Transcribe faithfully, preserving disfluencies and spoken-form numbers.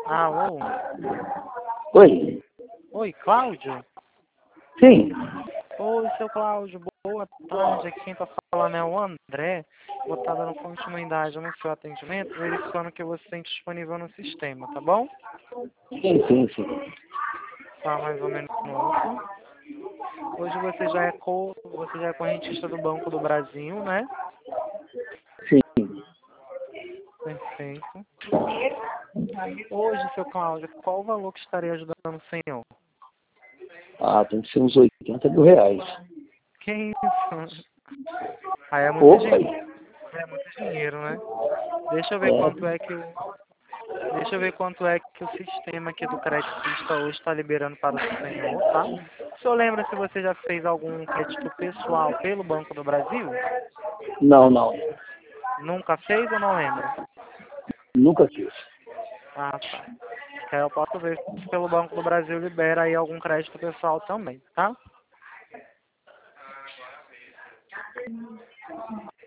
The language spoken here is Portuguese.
Alô? Oi? Oi, Cláudio? Sim. Oi, seu Cláudio, boa tarde. Aqui quem tá falando é o André. Vou estar dando continuidade no seu atendimento, verificando que você tem disponível no sistema, tá bom? Sim, sim, sim. Só mais um minuto. Hoje você já é co, você já é correntista do Banco do Brasil, né? Sim. Perfeito. Hoje, seu Cláudio, qual o valor que estaria ajudando o senhor? Ah, tem que ser uns oitenta mil reais. Que isso? Aí é muito Opa! dinheiro. É muito dinheiro, né? Deixa eu ver quanto É, é que o Deixa eu ver quanto é que o sistema aqui do Creditista hoje está liberando para o senhor, tá? O senhor lembra se você já fez algum crédito pessoal pelo Banco do Brasil? não, não. Nunca fez ou não lembra? Nunca fiz. Ah, tá. Aí eu posso ver se pelo Banco do Brasil libera aí algum crédito pessoal também, tá?